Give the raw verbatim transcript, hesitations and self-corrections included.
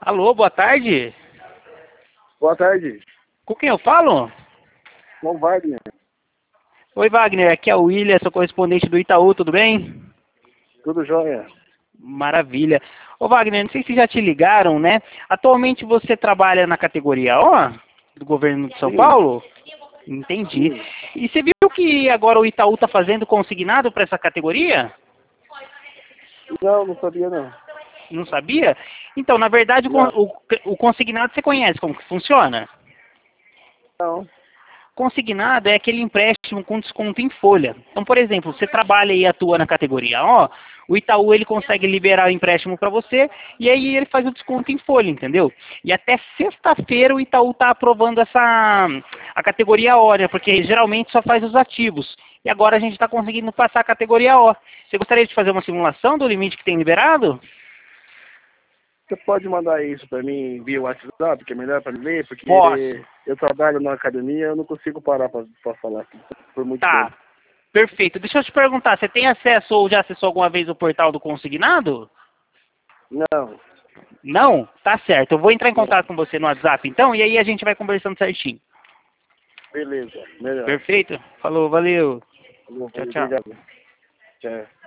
Alô, boa tarde. Boa tarde. Com quem eu falo? Com Wagner. Oi, Wagner. Aqui é o William, sou correspondente do Itaú, tudo bem? Tudo jóia. Maravilha. Ô, Wagner, não sei se já te ligaram, né? Atualmente você trabalha na categoria O do governo de São Sim. Paulo? Entendi. Sim. E você viu que agora o Itaú está fazendo consignado para essa categoria? Não, não sabia não. Não sabia? Então, na verdade, o, con- Não. o, o consignado você conhece como que funciona? Não. Consignado é aquele empréstimo com desconto em folha. Então, por exemplo, você trabalha e atua na categoria O, o Itaú ele consegue liberar o empréstimo para você e aí ele faz o desconto em folha, entendeu? E até sexta-feira o Itaú está aprovando essa a categoria O, né? Porque geralmente só faz os ativos. E agora a gente está conseguindo passar a categoria O. Você gostaria de fazer uma simulação do limite que tem liberado? Você pode mandar isso para mim via WhatsApp, que é melhor para mim ler, porque Posso. eu trabalho na academia, eu não consigo parar para falar por muito Tá. tempo. Perfeito. Deixa eu te perguntar, você tem acesso ou já acessou alguma vez o portal do consignado? Não. Não? Tá certo. Eu vou entrar em Não. contato com você no WhatsApp então e aí a gente vai conversando certinho. Beleza. Melhor. Perfeito? Falou, valeu. Tchau, tchau. Obrigado. Tchau.